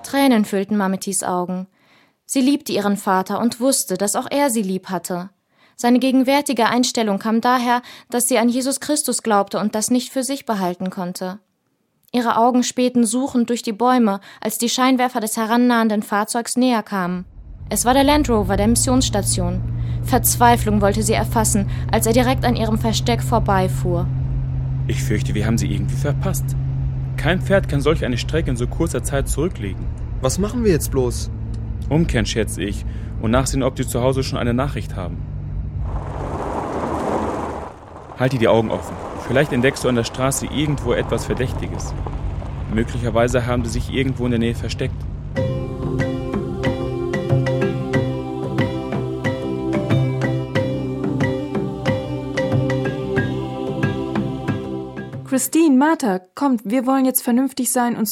Tränen füllten Mametis Augen. Sie liebte ihren Vater und wusste, dass auch er sie lieb hatte. Seine gegenwärtige Einstellung kam daher, dass sie an Jesus Christus glaubte und das nicht für sich behalten konnte. Ihre Augen spähten suchend durch die Bäume, als die Scheinwerfer des herannahenden Fahrzeugs näher kamen. Es war der Land Rover der Missionsstation. Verzweiflung wollte sie erfassen, als er direkt an ihrem Versteck vorbeifuhr. Ich fürchte, wir haben sie irgendwie verpasst. Kein Pferd kann solch eine Strecke in so kurzer Zeit zurücklegen. Was machen wir jetzt bloß? Umkehren, schätze ich, und nachsehen, ob die zu Hause schon eine Nachricht haben. Halte die Augen offen. Vielleicht entdeckst du an der Straße irgendwo etwas Verdächtiges. Möglicherweise haben sie sich irgendwo in der Nähe versteckt. Christine, Martha, kommt, wir wollen jetzt vernünftig sein und